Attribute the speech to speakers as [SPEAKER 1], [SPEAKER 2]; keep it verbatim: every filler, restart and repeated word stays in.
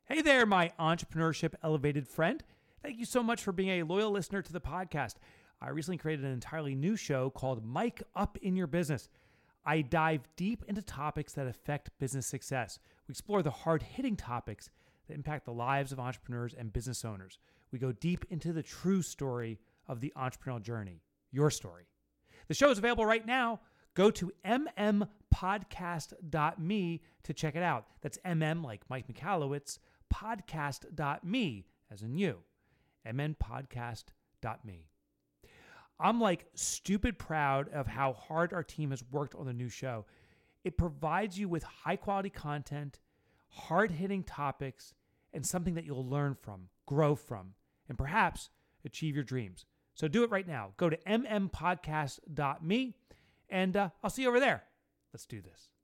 [SPEAKER 1] Hey there, my entrepreneurship elevated friend. Thank you so much for being a loyal listener to the podcast. I recently created an entirely new show called Mike Up in Your Business. I dive deep into topics that affect business success. We explore the hard-hitting topics that impact the lives of entrepreneurs and business owners. We go deep into the true story of the entrepreneurial journey, your story. The show is available right now. Go to m m podcast dot m e to check it out. That's M M like Mike Michalowicz, podcast dot m e as in you, m m podcast dot m e. I'm like stupid proud of how hard our team has worked on the new show. It provides you with high quality content, hard-hitting topics, and something that you'll learn from, grow from, and perhaps achieve your dreams. So do it right now. Go to m m podcast dot m e and uh, I'll see you over there. Let's do this.